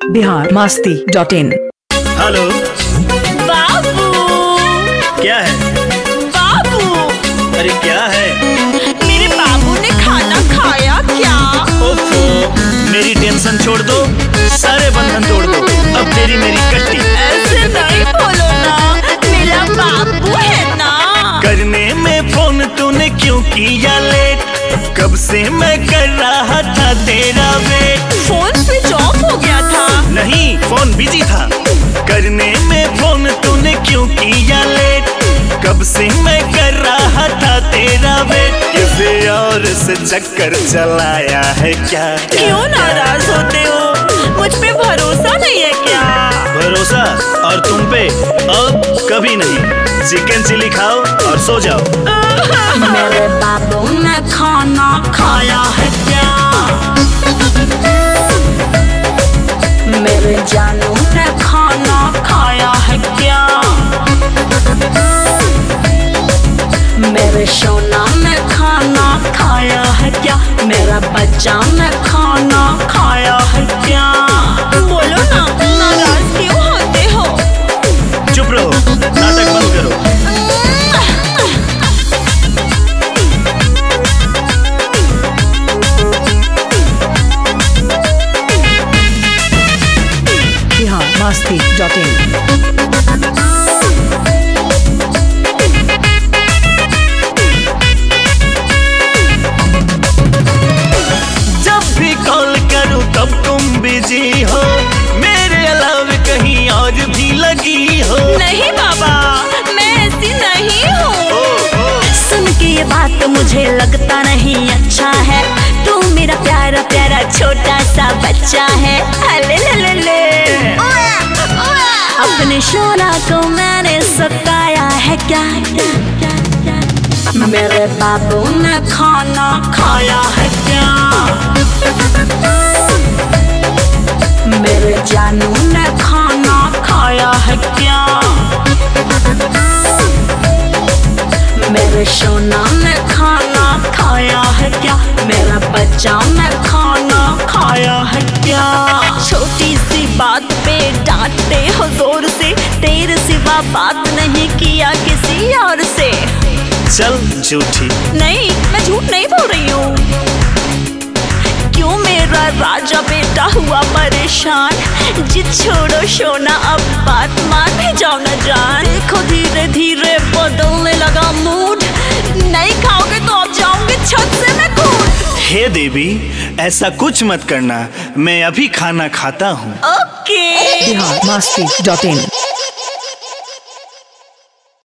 biharmasti.in। Hello बाबू। क्या है? बाबू, अरे क्या है? मेरे बाबू ने खाना खाया क्या? ओफो, मेरी टेंशन छोड़ दो, सारे बंधन तोड़ दो, अब तेरी मेरी कट्टी। ऐसे नहीं बोलो ना, मेरा बाबू है ना। करने में फोन तूने क्यों किया लेट? कब से मैं कर रहा था तेरा वेट। फोन स्विच ऑफ हो गया था। नहीं, फोन बिजी था। करने में फोन तूने क्यों किया लेट? कब से मैं कर रहा था तेरा वेट। किसी और से चक्कर चलाया है क्या? क्यों नाराज होते हो? मुझ पे भरोसा नहीं है क्या? भरोसा और तुम पे अब कभी नहीं। चिकन चिली खाओ और सो जाओ। मेरे बाबू ने खाना खाया है क्या? मेरे जानू ने खाना खाया है क्या? मेरे सोना ने खाना खाया है क्या? मेरा बच्चा ने खाना खाया है क्या? बोलो ना, नाराज क्यों होते हो? चुप रहो, नाटक बंद करो। biharmasti.in। जब भी कॉल करूं तब तुम बिजी हो, मेरे अलावा कहीं और भी लगी हो। नहीं बाबा, मैं ऐसी नहीं हूँ। सुन के ये बात तो मुझे लगता नहीं अच्छा है। तू मेरा प्यारा प्यारा छोटा सा बच्चा है। अले ले ले ले। अपने शोला को मैंने सताया है क्या? मेरे बाबू ने खाना खाया है क्या? मेरे जानू ने खाना खाया है क्या? मेरे सोना ने खाना खाया है क्या? मेरा बच्चा ने खाना खाया है क्या? छोटी सी बात पे डांटते हो जोर से, तेरे सिवा बात नहीं किया किसी और से। चल झूठी। नहीं, मैं झूठ नहीं बोल रही हूँ। क्यों मेरा राजा बेटा हुआ परेशान? जिद छोड़ो सोना, अब बात मान ही जाओ ना जान। देखो धीरे धीरे बदलने लगा मूड। नहीं खाओगे तो अब जाऊंगी छत से मैं कूद। हे देवी, ऐसा कुछ मत करना, मैं अभी खाना खाता हूँ। ओके। biharmasti.in।